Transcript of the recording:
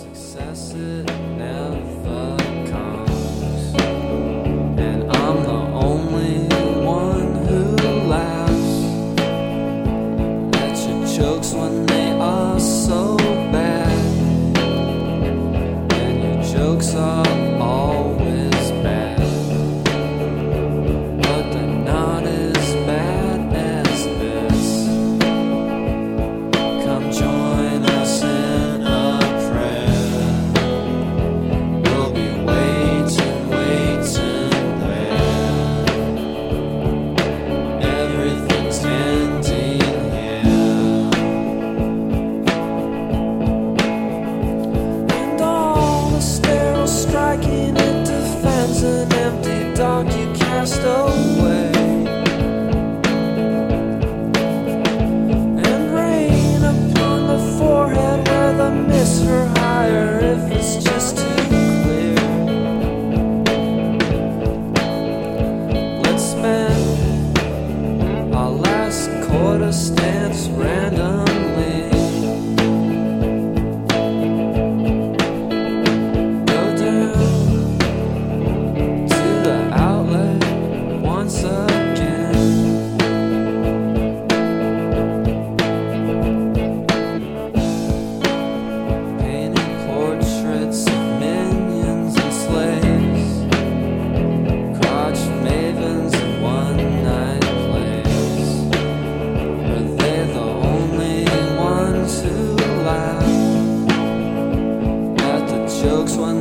Success it never comes, and I'm the only one who laughs at your jokes when they are so bad, and your jokes are always bad, but they're not as bad as this. Come join us in a prayer. We'll be waiting there. Everything's ending here. And all the sterile striking it defends an empty dock you cast away. And rain upon the forehead where the mists are higher if it's just too clear. Let's spend our last quarter stance randomly. Go down to the outlet once again. Painting portraits of minions and slaves, crotch mavens and one-night plays. Are they the only ones who laugh at the jokes when